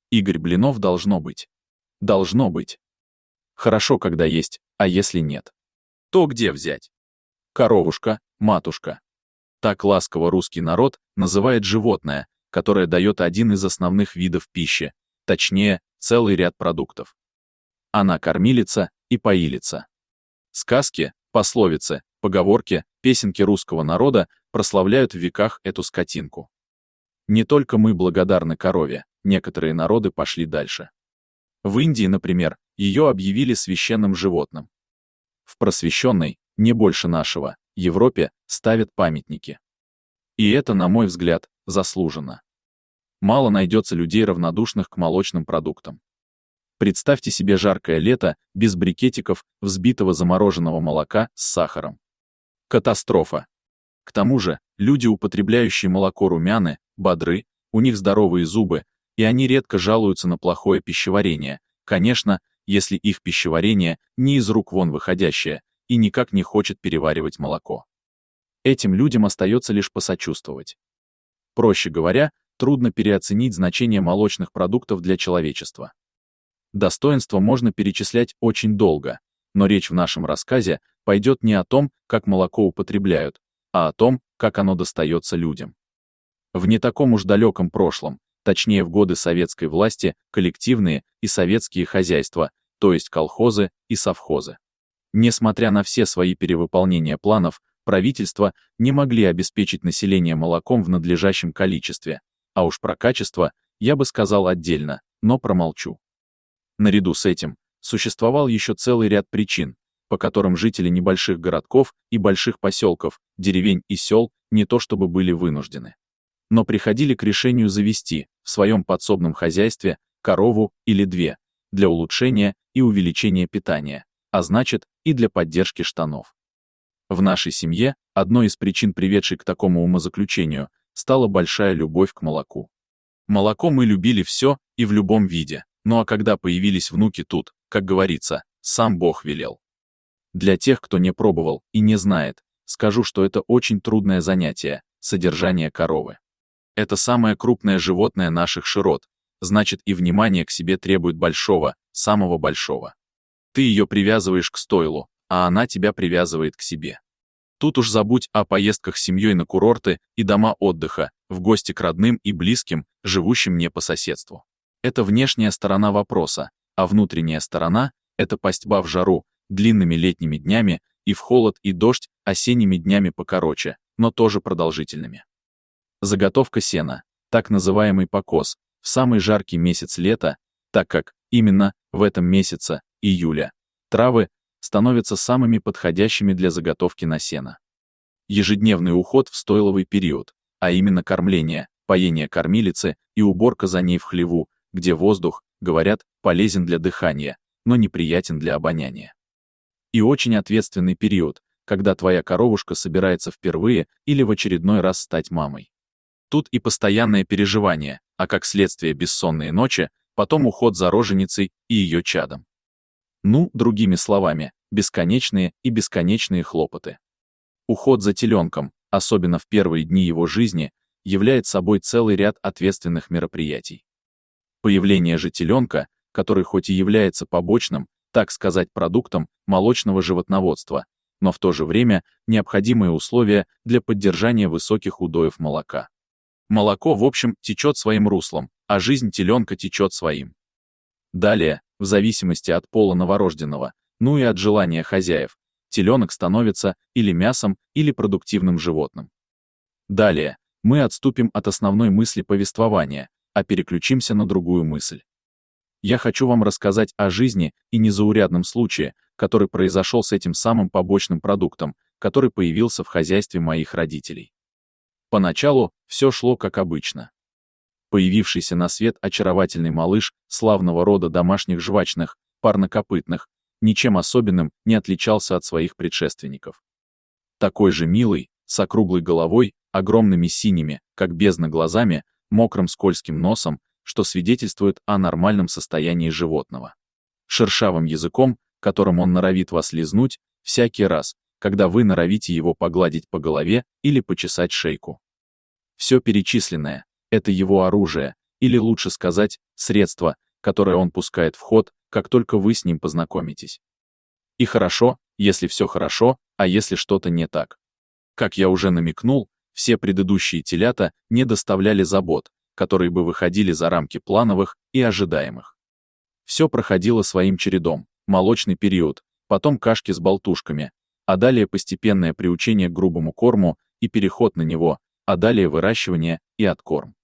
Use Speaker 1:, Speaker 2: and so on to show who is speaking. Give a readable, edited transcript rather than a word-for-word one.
Speaker 1: Игорь Блинов должно быть. Должно быть. Хорошо, когда есть, а если нет? То где взять? Коровушка, матушка. Так ласково русский народ называет животное, которое дает один из основных видов пищи, точнее, целый ряд продуктов. Она кормилица и поилица. Сказки, пословицы, поговорки, песенки русского народа прославляют в веках эту скотинку. Не только мы благодарны корове, некоторые народы пошли дальше. В Индии, например, ее объявили священным животным. В просвещенной, не больше нашего, Европе ставят памятники. И это, на мой взгляд, заслуженно. Мало найдется людей, равнодушных к молочным продуктам. Представьте себе жаркое лето без брикетиков взбитого замороженного молока с сахаром. Катастрофа. К тому же, люди, употребляющие молоко, румяны, бодры, у них здоровые зубы, и они редко жалуются на плохое пищеварение, конечно, если их пищеварение не из рук вон выходящее и никак не хочет переваривать молоко. Этим людям остается лишь посочувствовать. Проще говоря, трудно переоценить значение молочных продуктов для человечества. Достоинства можно перечислять очень долго, но речь в нашем рассказе пойдет не о том, как молоко употребляют, а о том, как оно достается людям. В не таком уж далеком прошлом, точнее в годы советской власти, коллективные и советские хозяйства, то есть колхозы и совхозы. Несмотря на все свои перевыполнения планов, правительства не могли обеспечить население молоком в надлежащем количестве, а уж про качество я бы сказал отдельно, но промолчу. Наряду с этим существовал еще целый ряд причин, по которым жители небольших городков и больших поселков, деревень и сел не то чтобы были вынуждены, но приходили к решению завести в своем подсобном хозяйстве корову или две для улучшения и увеличения питания, а значит и для поддержки штанов. В нашей семье одной из причин, приведшей к такому умозаключению, стала большая любовь к молоку. Молоко мы любили все и в любом виде, ну а когда появились внуки, тут, как говорится, сам Бог велел. Для тех, кто не пробовал и не знает, скажу, что это очень трудное занятие – содержание коровы. Это самое крупное животное наших широт, значит и внимание к себе требует большого, самого большого. Ты ее привязываешь к стойлу, а она тебя привязывает к себе. Тут уж забудь о поездках с семьей на курорты и дома отдыха, в гости к родным и близким, живущим не по соседству. Это внешняя сторона вопроса, а внутренняя сторона – это пастьба в жару, длинными летними днями и в холод и дождь осенними днями покороче, но тоже продолжительными. Заготовка сена, так называемый покос, в самый жаркий месяц лета, так как именно в этом месяце, июля, травы становятся самыми подходящими для заготовки на сено. Ежедневный уход в стойловый период, а именно кормление, поение кормилицы и уборка за ней в хлеву, где воздух, говорят, полезен для дыхания, но неприятен для обоняния. И очень ответственный период, когда твоя коровушка собирается впервые или в очередной раз стать мамой. Тут и постоянное переживание, а как следствие бессонные ночи, потом уход за роженицей и ее чадом. Ну, другими словами, бесконечные и бесконечные хлопоты. Уход за теленком, особенно в первые дни его жизни, является собой целый ряд ответственных мероприятий. Появление же теленка, который хоть и является побочным, так сказать, продуктом молочного животноводства, но в то же время необходимые условия для поддержания высоких удоев молока. Молоко, в общем, течет своим руслом, а жизнь теленка течет своим. Далее, в зависимости от пола новорожденного, ну и от желания хозяев, теленок становится или мясом, или продуктивным животным. Далее, мы отступим от основной мысли повествования, а переключимся на другую мысль. Я хочу вам рассказать о жизни и незаурядном случае, который произошел с этим самым побочным продуктом, который появился в хозяйстве моих родителей. Поначалу все шло как обычно. Появившийся на свет очаровательный малыш славного рода домашних жвачных, парнокопытных, ничем особенным не отличался от своих предшественников. Такой же милый, с округлой головой, огромными синими, как бездна глазами, мокрым скользким носом, что свидетельствует о нормальном состоянии животного. Шершавым языком, которым он норовит вас лизнуть, всякий раз, когда вы норовите его погладить по голове или почесать шейку. Все перечисленное — это его оружие, или лучше сказать, средство, которое он пускает в ход, как только вы с ним познакомитесь. И хорошо, если все хорошо, а если что-то не так. Как я уже намекнул, все предыдущие телята не доставляли забот, которые бы выходили за рамки плановых и ожидаемых. Все проходило своим чередом: молочный период, потом кашки с болтушками, а далее постепенное приучение к грубому корму и переход на него, а далее выращивание и откорм.